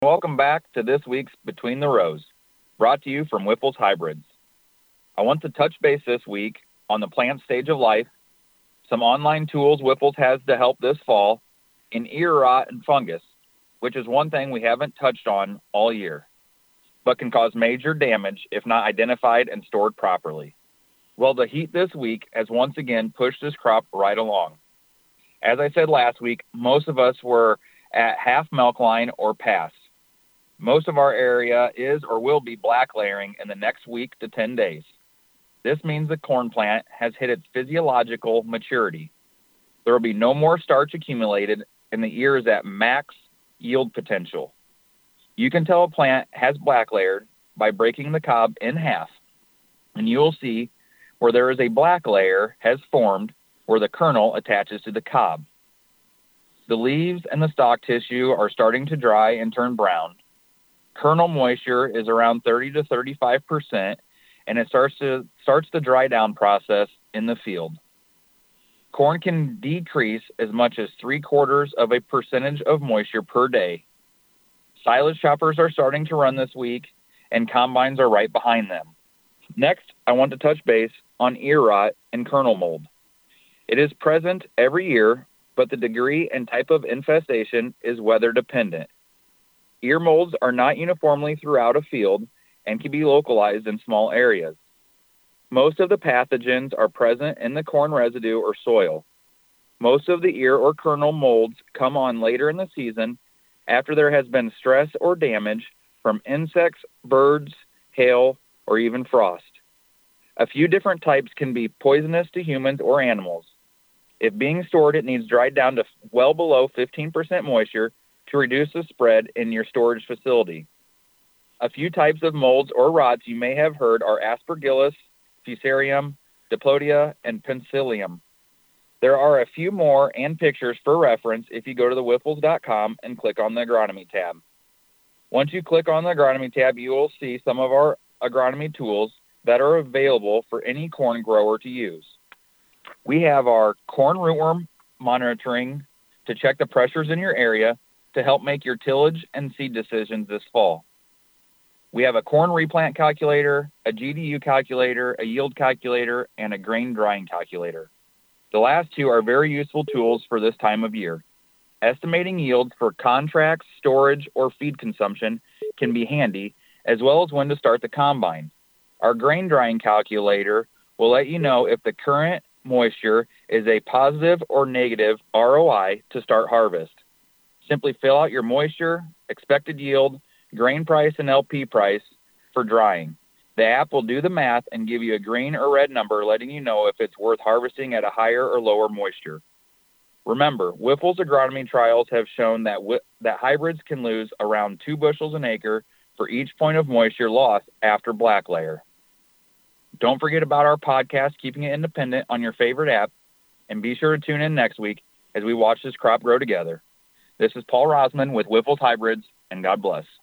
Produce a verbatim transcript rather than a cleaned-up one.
Welcome back to this week's Between the Rows, brought to you from Whipple's Hybrids. I want to touch base this week on the plant stage of life, some online tools Whipple's has to help this fall, and ear rot and fungus, which is one thing we haven't touched on all year, but can cause major damage if not identified and stored properly. Well, the heat this week has once again pushed this crop right along. As I said last week, most of us were at half milk line or past. Most of our area is or will be black layering in the next week to ten days. This means the corn plant has hit its physiological maturity. There will be no more starch accumulated and the ear is at max yield potential. You can tell a plant has black layered by breaking the cob in half, and you will see where there is a black layer has formed where the kernel attaches to the cob. The leaves and the stalk tissue are starting to dry and turn brown. Kernel moisture is around thirty to thirty-five percent, and it starts to starts the dry down process in the field. Corn can decrease as much as three quarters of a percentage of moisture per day. Silage choppers are starting to run this week, and combines are right behind them. Next, I want to touch base on ear rot and kernel mold. It is present every year, but the degree and type of infestation is weather dependent. Ear molds are not uniformly throughout a field and can be localized in small areas. Most of the pathogens are present in the corn residue or soil. Most of the ear or kernel molds come on later in the season after there has been stress or damage from insects, birds, hail, or even frost. A few different types can be poisonous to humans or animals. If being stored, it needs dried down to well below fifteen percent moisture to reduce the spread in your storage facility. A few types of molds or rots you may have heard are Aspergillus, Fusarium, Diplodia, and Penicillium. There are a few more and pictures for reference if you go to the whipples dot com and click on the agronomy tab. Once you click on the agronomy tab, you will see some of our agronomy tools that are available for any corn grower to use. We have our corn rootworm monitoring to check the pressures in your area to help make your tillage and seed decisions this fall. We have a corn replant calculator, a G D U calculator, a yield calculator, and a grain drying calculator. The last two are very useful tools for this time of year. Estimating yields for contracts, storage, or feed consumption can be handy, as well as when to start the combine. Our grain drying calculator will let you know if the current moisture is a positive or negative R O I to start harvest. Simply fill out your moisture, expected yield, grain price, and L P price for drying. The app will do the math and give you a green or red number letting you know if it's worth harvesting at a higher or lower moisture. Remember, Whipple's agronomy trials have shown that wi- that hybrids can lose around two bushels an acre for each point of moisture lost after black layer. Don't forget about our podcast, Keeping It Independent, on your favorite app, and be sure to tune in next week as we watch this crop grow together. This is Paul Rosman with Whipple's Hybrids, and God bless.